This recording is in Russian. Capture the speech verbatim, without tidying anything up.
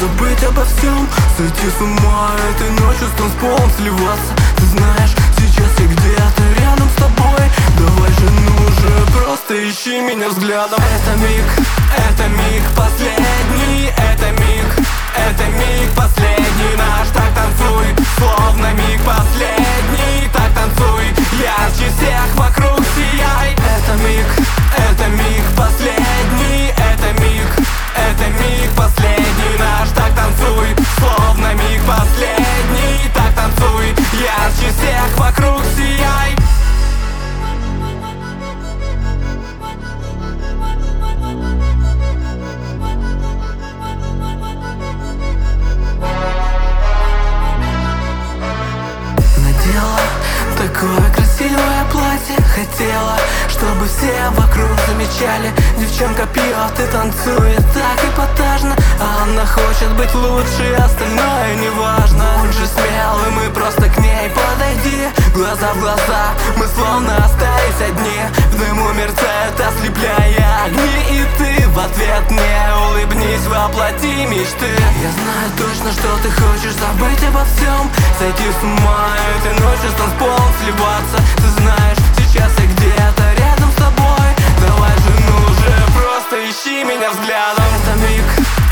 забыть обо всем, сойти с ума этой ночью с танцполом сливаться. Ты знаешь, сейчас я где-то рядом с тобой. Давай же, ну же, просто ищи меня взглядом. Это миг, это миг последний, это миг, это миг последний наш. Так танцуй, словно миг последний. Так танцуй, ярче всех вокруг сияй. Это миг, это миг последний, это миг, это миг последний наш. Так танцуй, словно миг последний. Так танцуй, ярче всех вокруг сияй. Надела такое красивое платье, хотела, чтобы все вокруг замечали. Девчонка пьет и танцует так эпатажно, а она хочет быть лучше, остальное не важно. Будь же смелым и просто к ней подойди. Глаза в глаза, мы словно остались одни. В дыму мерцают, ослепляя огни. И ты в ответ мне улыбнись, воплоти мечты. Я знаю точно, что ты хочешь забыть обо всем, сойти с ума этой ночью с танцполом сливаться. Ты знаешь, сейчас я где-то рядом с тобой. Давай же, ну же, просто ищи меня взглядом. Это миг,